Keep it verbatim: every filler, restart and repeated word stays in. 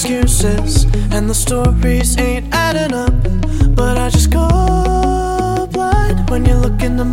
excuses, and the stories ain't adding up. But I just go blind when you look into